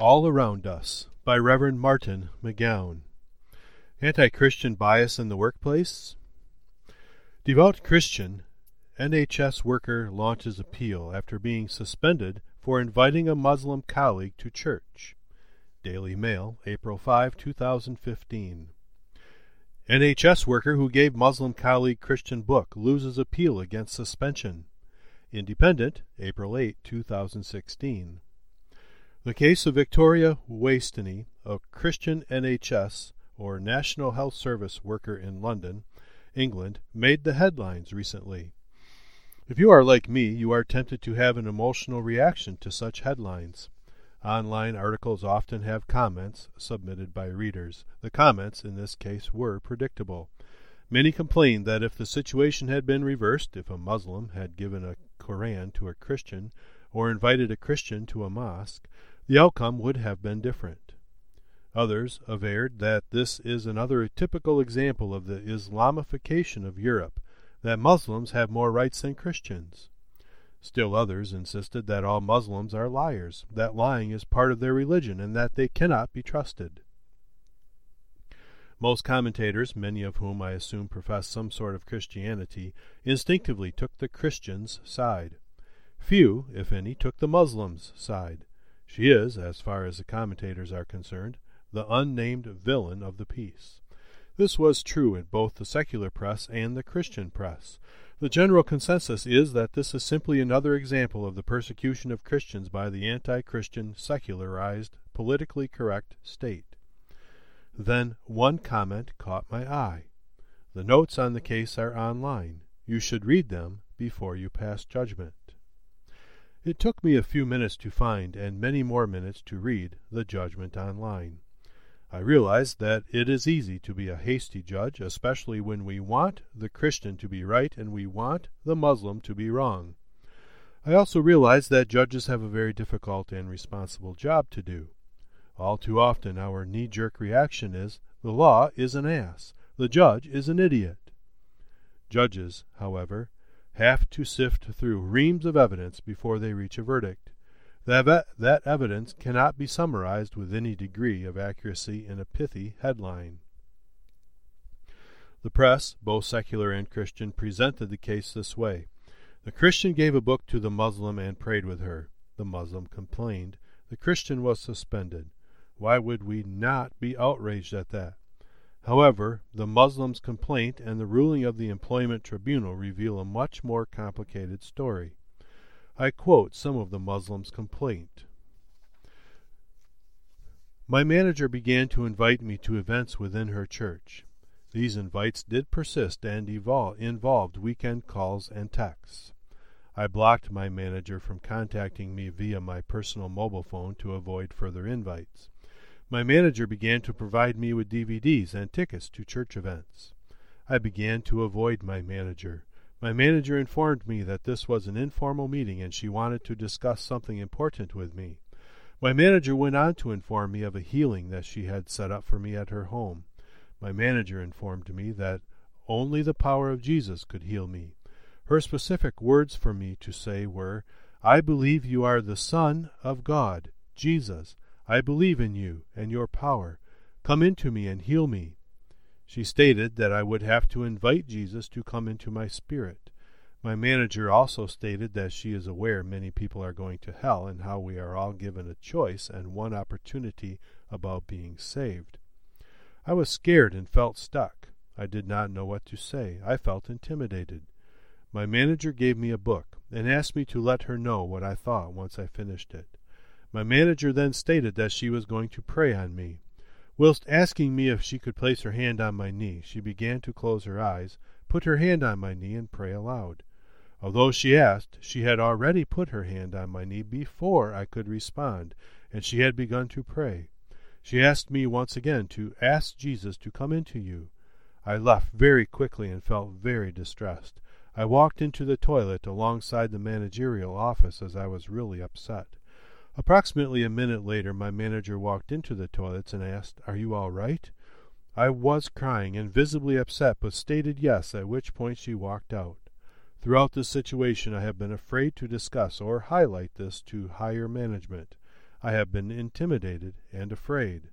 All Around Us by Reverend Martin McGowan. Anti-Christian Bias in the Workplace. Devout Christian NHS worker launches appeal after being suspended for inviting a Muslim colleague to church. Daily Mail, April 5, 2015. NHS worker who gave Muslim colleague Christian book loses appeal against suspension. Independent, April 8, 2016. The case of Victoria Wasteny, a Christian NHS or National Health Service worker in London, England, made the headlines recently. If you are like me, you are tempted to have an emotional reaction to such headlines. Online articles often have comments submitted by readers. The comments, in this case, were predictable. Many complained that if the situation had been reversed, if a Muslim had given a Quran to a Christian or invited a Christian to a mosque, the outcome would have been different. Others averred that this is another typical example of the Islamification of Europe, that Muslims have more rights than Christians. Still others insisted that all Muslims are liars, that lying is part of their religion, and that they cannot be trusted. Most commentators, many of whom I assume profess some sort of Christianity, instinctively took the Christians' side. Few, if any, took the Muslims' side. She is, as far as the commentators are concerned, the unnamed villain of the piece. This was true in both the secular press and the Christian press. The general consensus is that this is simply another example of the persecution of Christians by the anti-Christian, secularized, politically correct state. Then one comment caught my eye. The notes on the case are online. You should read them before you pass judgment. It took me a few minutes to find, and many more minutes to read, the judgment online. I realized that it is easy to be a hasty judge, especially when we want the Christian to be right and we want the Muslim to be wrong. I also realized that judges have a very difficult and responsible job to do. All too often our knee-jerk reaction is, the law is an ass, the judge is an idiot. Judges, however, have to sift through reams of evidence before they reach a verdict. That evidence cannot be summarized with any degree of accuracy in a pithy headline. The press, both secular and Christian, presented the case this way. The Christian gave a book to the Muslim and prayed with her. The Muslim complained. The Christian was suspended. Why would we not be outraged at that? However, the Muslim's complaint and the ruling of the employment tribunal reveal a much more complicated story. I quote some of the Muslim's complaint. My manager began to invite me to events within her church. These invites did persist and involved weekend calls and texts. I blocked my manager from contacting me via my personal mobile phone to avoid further invites. My manager began to provide me with DVDs and tickets to church events. I began to avoid my manager. My manager informed me that this was an informal meeting and she wanted to discuss something important with me. My manager went on to inform me of a healing that she had set up for me at her home. My manager informed me that only the power of Jesus could heal me. Her specific words for me to say were, I believe you are the Son of God, Jesus. I believe in you and your power. Come into me and heal me. She stated that I would have to invite Jesus to come into my spirit. My manager also stated that she is aware many people are going to hell and how we are all given a choice and one opportunity about being saved. I was scared and felt stuck. I did not know what to say. I felt intimidated. My manager gave me a book and asked me to let her know what I thought once I finished it. My manager then stated that she was going to pray on me. Whilst asking me if she could place her hand on my knee, she began to close her eyes, put her hand on my knee, and pray aloud. Although she asked, she had already put her hand on my knee before I could respond, and she had begun to pray. She asked me once again to ask Jesus to come into you. I left very quickly and felt very distressed. I walked into the toilet alongside the managerial office as I was really upset. Approximately a minute later, my manager walked into the toilets and asked, Are you all right? I was crying and visibly upset, but stated yes, at which point she walked out. Throughout this situation, I have been afraid to discuss or highlight this to higher management. I have been intimidated and afraid.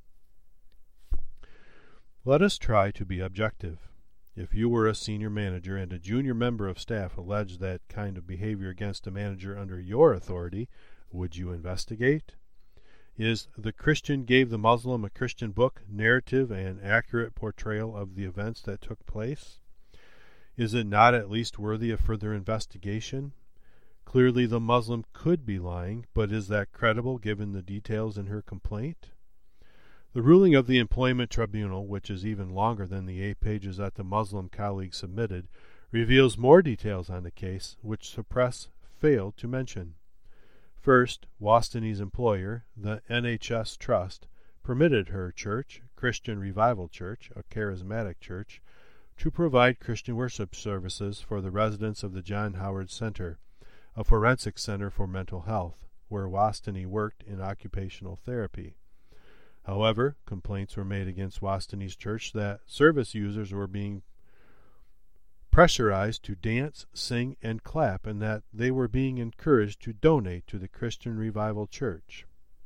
Let us try to be objective. If you were a senior manager and a junior member of staff alleged that kind of behavior against a manager under your authority, would you investigate? Is The Christian Gave the Muslim a Christian Book narrative and accurate portrayal of the events that took place? Is it not at least worthy of further investigation? Clearly the Muslim could be lying, but is that credible given the details in her complaint? The ruling of the Employment Tribunal, which is even longer than the 8 pages that the Muslim colleague submitted, reveals more details on the case, which the press failed to mention. First, Wastany's employer, the NHS Trust, permitted her church, Christian Revival Church, a charismatic church, to provide Christian worship services for the residents of the John Howard Center, a forensic center for mental health, where Wastany worked in occupational therapy. However, complaints were made against Wastany's church that service users were being pressurized to dance, sing, and clap, and that they were being encouraged to donate to the Christian Revival Church.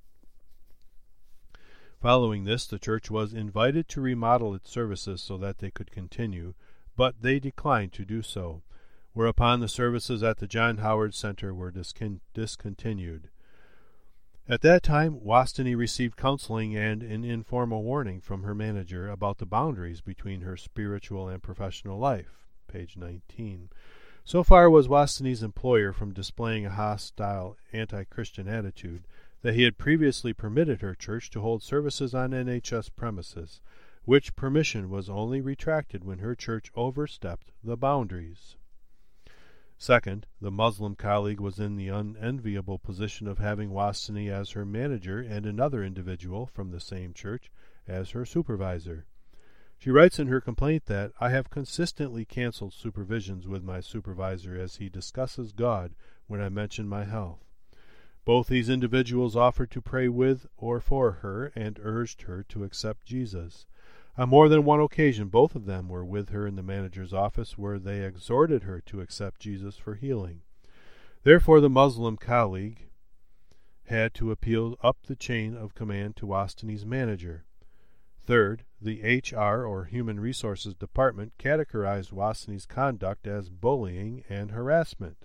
Following this, the church was invited to remodel its services so that they could continue, but they declined to do so, whereupon the services at the John Howard Center were discontinued. At that time, Wastany received counseling and an informal warning from her manager about the boundaries between her spiritual and professional life. Page 19. So far was Wastany's employer from displaying a hostile, anti-Christian attitude that he had previously permitted her church to hold services on NHS premises, which permission was only retracted when her church overstepped the boundaries. Second, the Muslim colleague was in the unenviable position of having Wastany as her manager and another individual from the same church as her supervisor. She writes in her complaint that, "I have consistently canceled supervisions with my supervisor as he discusses God when I mention my health. Both these individuals offered to pray with or for her and urged her to accept Jesus. On more than one occasion, both of them were with her in the manager's office where they exhorted her to accept Jesus for healing. Therefore, the Muslim colleague had to appeal up the chain of command to Wastany's manager. Third, the HR, or Human Resources Department, categorized Wastany's conduct as bullying and harassment."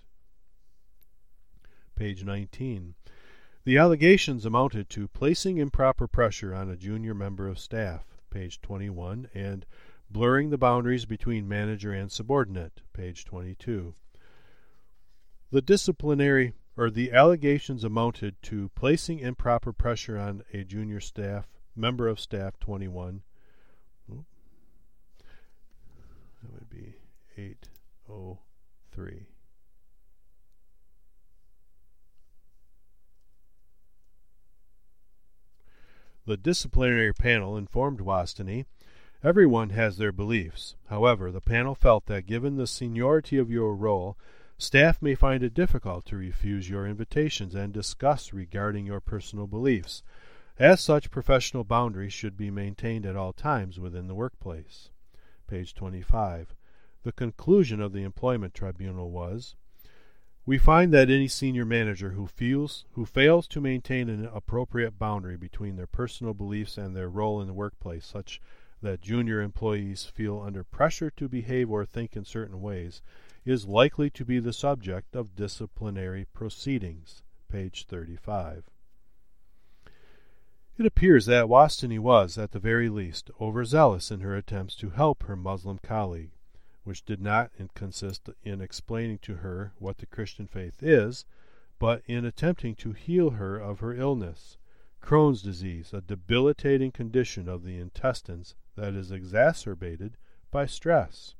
Page 19. The allegations amounted to placing improper pressure on a junior member of staff, page 21, and blurring the boundaries between manager and subordinate, page 22. The allegations amounted to placing improper pressure on a junior member of staff, 21. That would be 803. The disciplinary panel informed Wastany, "Everyone has their beliefs. However, the panel felt that given the seniority of your role, staff may find it difficult to refuse your invitations and discuss regarding your personal beliefs. As such, professional boundaries should be maintained at all times within the workplace." Page 25. The conclusion of the Employment Tribunal was, "We find that any senior manager who fails to maintain an appropriate boundary between their personal beliefs and their role in the workplace, such that junior employees feel under pressure to behave or think in certain ways, is likely to be the subject of disciplinary proceedings." Page 35. It appears that Wastany was, at the very least, overzealous in her attempts to help her Muslim colleague, which did not consist in explaining to her what the Christian faith is, but in attempting to heal her of her illness, Crohn's disease, a debilitating condition of the intestines that is exacerbated by stress.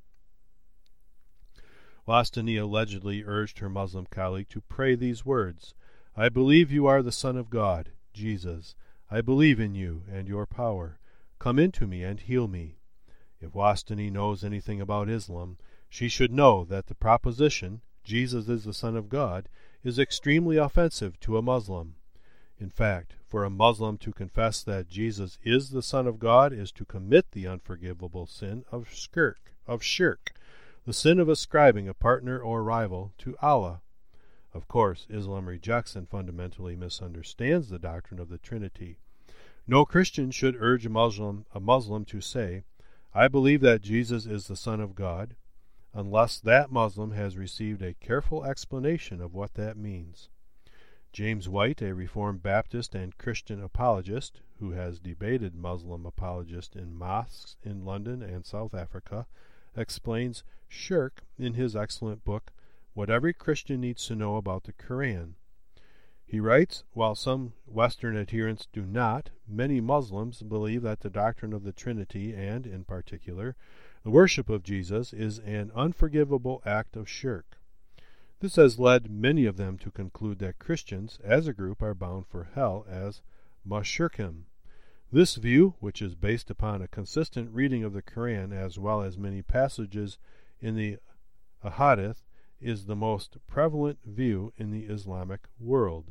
Wastany allegedly urged her Muslim colleague to pray these words, "I believe you are the Son of God, Jesus. I believe in you and your power. Come into me and heal me." If Wastany knows anything about Islam, she should know that the proposition, "Jesus is the Son of God," is extremely offensive to a Muslim. In fact, for a Muslim to confess that Jesus is the Son of God is to commit the unforgivable sin of shirk, the sin of ascribing a partner or rival to Allah. Of course, Islam rejects and fundamentally misunderstands the doctrine of the Trinity. No Christian should urge a Muslim to say, "I believe that Jesus is the Son of God," unless that Muslim has received a careful explanation of what that means. James White, a Reformed Baptist and Christian apologist who has debated Muslim apologists in mosques in London and South Africa, explains shirk in his excellent book, What Every Christian Needs to Know About the Quran. He writes, while some Western adherents do not, many Muslims believe that the doctrine of the Trinity and, in particular, the worship of Jesus is an unforgivable act of shirk. This has led many of them to conclude that Christians, as a group, are bound for hell as mushrikin. This view, which is based upon a consistent reading of the Quran as well as many passages in the Ahadith, is the most prevalent view in the Islamic world.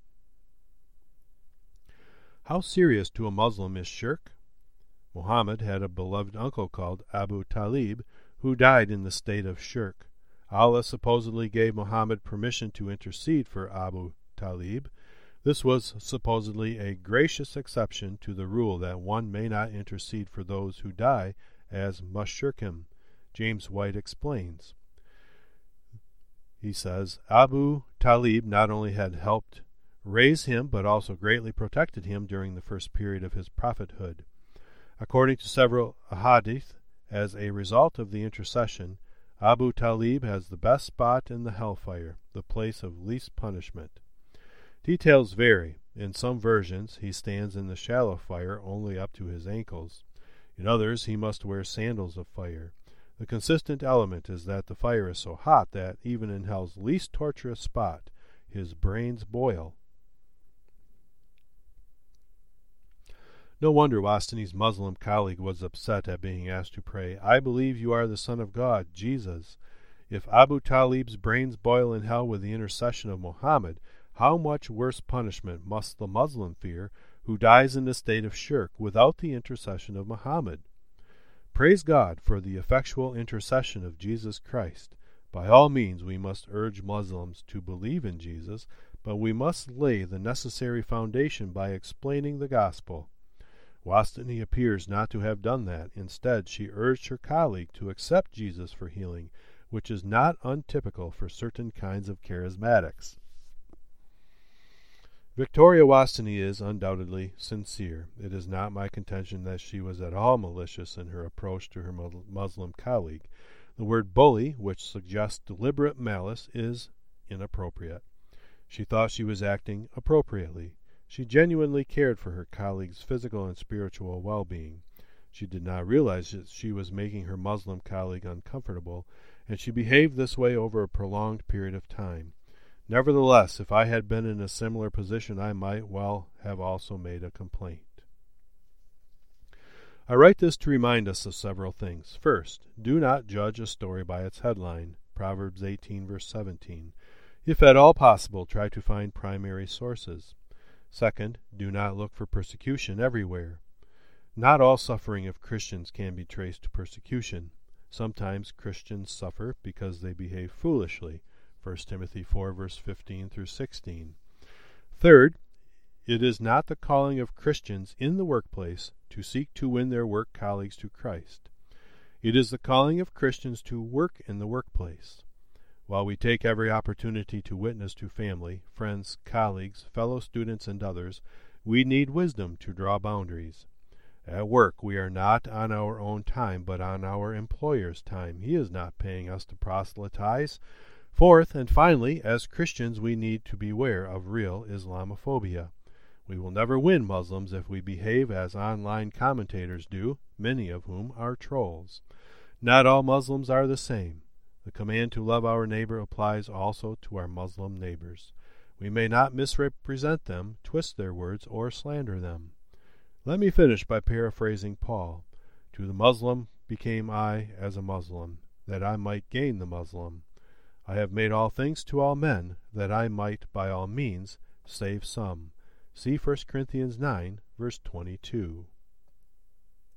How serious to a Muslim is shirk? Muhammad had a beloved uncle called Abu Talib who died in the state of shirk. Allah supposedly gave Muhammad permission to intercede for Abu Talib. This was supposedly a gracious exception to the rule that one may not intercede for those who die as mushrikin. James White explains. He says, Abu Talib not only had helped raise him but also greatly protected him during the first period of his prophethood. According to several ahadith, as a result of the intercession, Abu Talib has the best spot in the hellfire, the place of least punishment. Details vary. In some versions, he stands in the shallow fire only up to his ankles. In others, he must wear sandals of fire. The consistent element is that the fire is so hot that, even in hell's least torturous spot, his brains boil. No wonder Wastani's Muslim colleague was upset at being asked to pray, "I believe you are the Son of God, Jesus." If Abu Talib's brains boil in hell with the intercession of Muhammad, how much worse punishment must the Muslim fear who dies in the state of shirk without the intercession of Muhammad? Praise God for the effectual intercession of Jesus Christ. By all means we must urge Muslims to believe in Jesus, but we must lay the necessary foundation by explaining the gospel. Wastani appears not to have done that. Instead, she urged her colleague to accept Jesus for healing, which is not untypical for certain kinds of charismatics. Victoria Wastani is undoubtedly sincere. It is not my contention that she was at all malicious in her approach to her Muslim colleague. The word bully, which suggests deliberate malice, is inappropriate. She thought she was acting appropriately. She genuinely cared for her colleague's physical and spiritual well-being. She did not realize that she was making her Muslim colleague uncomfortable, and she behaved this way over a prolonged period of time. Nevertheless, if I had been in a similar position, I might well have also made a complaint. I write this to remind us of several things. First, do not judge a story by its headline, Proverbs 18, verse 17. If at all possible, try to find primary sources. Second, do not look for persecution everywhere. Not all suffering of Christians can be traced to persecution. Sometimes Christians suffer because they behave foolishly. 1 Timothy 4, verse 15 through 16. Third, it is not the calling of Christians in the workplace to seek to win their work colleagues to Christ. It is the calling of Christians to work in the workplace. While we take every opportunity to witness to family, friends, colleagues, fellow students, and others, we need wisdom to draw boundaries. At work, we are not on our own time, but on our employer's time. He is not paying us to proselytize. Fourth, and finally, as Christians, we need to beware of real Islamophobia. We will never win Muslims if we behave as online commentators do, many of whom are trolls. Not all Muslims are the same. The command to love our neighbor applies also to our Muslim neighbors. We may not misrepresent them, twist their words, or slander them. Let me finish by paraphrasing Paul. To the Muslim became I as a Muslim, that I might gain the Muslim. I have made all things to all men, that I might by all means save some. See 1 Corinthians 9, verse 22.